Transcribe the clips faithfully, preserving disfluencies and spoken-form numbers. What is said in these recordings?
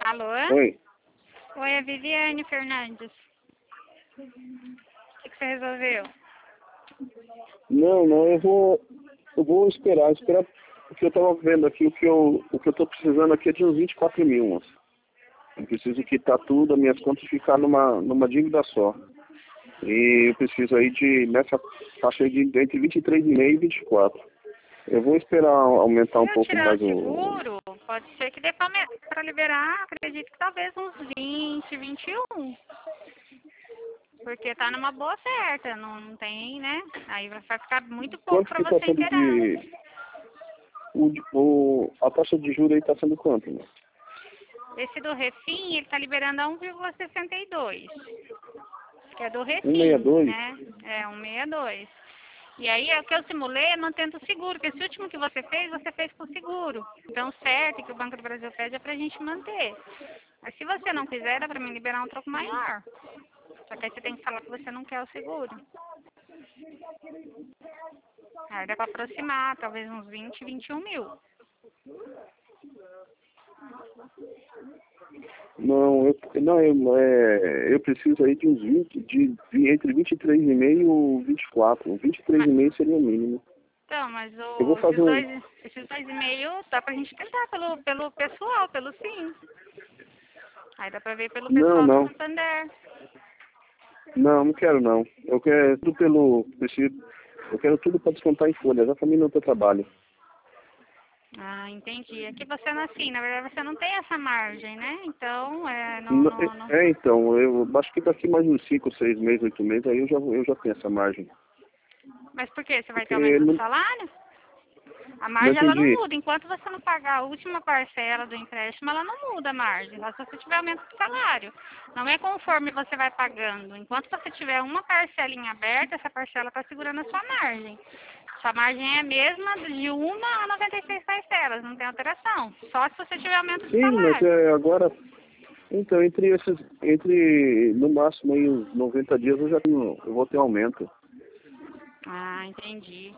Alô? Oi. Oi, é Viviane Fernandes. O que, que você resolveu? Não, não, eu vou. Eu vou esperar, esperar, porque eu tava vendo aqui, o que eu, o que eu tô precisando aqui é de uns vinte e quatro mil, moço. Eu preciso quitar tudo, as minhas contas ficar numa, numa dívida só. E eu preciso aí de, nessa faixa aí de entre vinte e três e meio e vinte e quatro. Eu vou esperar aumentar um Se eu pouco tirar o mais o... seguro, pode ser que dê para liberar, acredito que talvez uns vinte, vinte e um. Porque tá numa boa oferta, não, não tem, né? Aí vai ficar muito pouco Quanto para que tá você sendo inteirar. de... O, o, a taxa de juros aí tá sendo quanto, né? Esse do Refim, ele tá liberando a um vírgula sessenta e dois. Que é do cento e sessenta e Refim, dois? né? É, um sessenta e dois. E aí, é o que eu simulei é mantendo o seguro, porque esse último que você fez, você fez com seguro. Então, o certo que o Banco do Brasil pede é pra gente manter. Mas se você não quiser, dá pra mim liberar um troco maior. Só que aí você tem que falar que você não quer o seguro. Aí dá pra aproximar, talvez uns vinte, vinte e um mil. Não, eu, não eu, é, eu preciso aí de uns vinte, de, de entre vinte e três e meio e vinte e quatro. vinte e três e meio seria o mínimo. Então, mas Eu vou o, fazer esses um... dois, esses dois e meio dá pra gente tentar pelo, pelo pessoal, pelo sim. Aí dá pra ver pelo Não, pessoal do não. Santander. Não, não quero não. Eu quero tudo pelo... Preciso, eu quero tudo para descontar em folha, exatamente no teu trabalho. Ah, entendi. É que você não assim, na verdade você não tem essa margem, né? Então, é, não, Não, não, não. é, então, eu acho que daqui mais uns cinco, seis meses, oito meses, aí eu já, eu já tenho essa margem. Mas por quê? Você vai ter Porque aumento do não, salário? A não margem ela não entendi. muda. Enquanto você não pagar a última parcela do empréstimo, ela não muda a margem. Só se você tiver aumento do salário. Não é conforme você vai pagando. Enquanto você tiver uma parcelinha aberta, essa parcela está segurando a sua margem. Sua margem é a mesma de uma a noventa e seis parcelas, não tem alteração. Só se você tiver aumento do Sim, mas salário. é, agora... Então, entre esses... Entre, no máximo, aí uns noventa dias eu já tenho... Eu vou ter um aumento. Ah, entendi.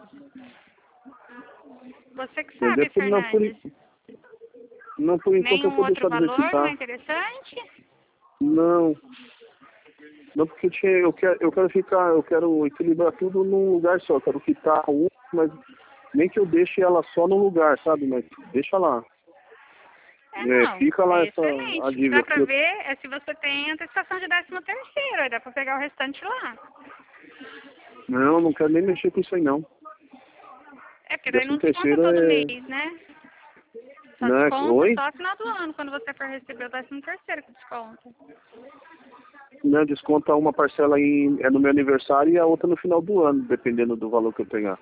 Você que Entendeu? sabe, Por, não, por, Fernandes. não, por enquanto eu Nenhum vou outro deixar do jeito que valor não é tá. interessante? Não... Não, porque eu, tinha, eu, quero, eu quero ficar, eu quero equilibrar tudo num lugar só. Eu quero quitar um, mas nem que eu deixe ela só no lugar, sabe? Mas deixa lá. É, É, não. fica lá É essa a excelente. O que dá dívida. pra Porque eu, ver é se você tem antecipação de décimo terceiro. Aí dá pra pegar o restante lá. não, não quero nem mexer com isso aí, não. É, porque daí Décimo não desconta terceiro todo é... mês, né? Só Né? desconta Oi? só no final do ano, quando você for receber o décimo terceiro que desconta. Né? Desconta uma parcela em, é no meu aniversário e a outra no final do ano, dependendo do valor que eu pegar.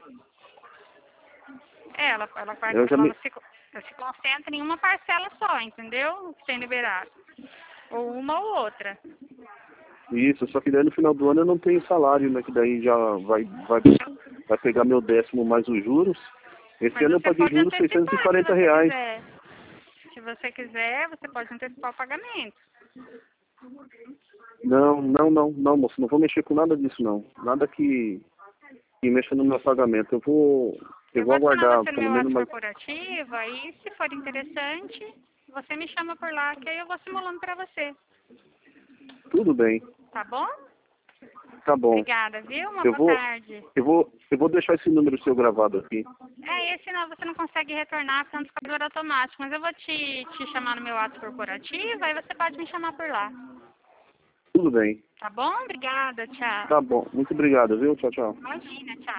É, ela, ela, vai- Eu já ela me... não se, ela se concentra em uma parcela só, entendeu? Que tem liberado. Ou uma ou outra. Isso, só que daí no final do ano eu não tenho salário, né? Que daí já vai, vai, vai pegar meu décimo mais os juros. Esse Mas ano eu você paguei pode juros seiscentos e antecipar se quarenta você reais. quiser. Se você quiser, você pode antecipar o pagamento. Não, não, não, não, moço, não vou mexer com nada disso, não. Nada que, que mexa no meu pagamento. Eu vou, eu Eu vou vou adicionar aguardar você no pelo meu menos ato mais... corporativo, aí se for interessante, você me chama por lá, que aí eu vou simulando pra você. Tudo bem, Tá bom? tá bom. Obrigada, viu? Uma Eu boa vou, tarde. eu vou, eu vou deixar esse número seu gravado aqui. É, esse não, você não consegue retornar porque é um descobridor automático, mas eu vou te, te chamar no meu ato corporativo, aí você pode me chamar por lá. Tudo bem. Tá bom? Obrigada, tchau. Tá bom. Muito obrigado, viu? Tchau, tchau. Imagina, tchau.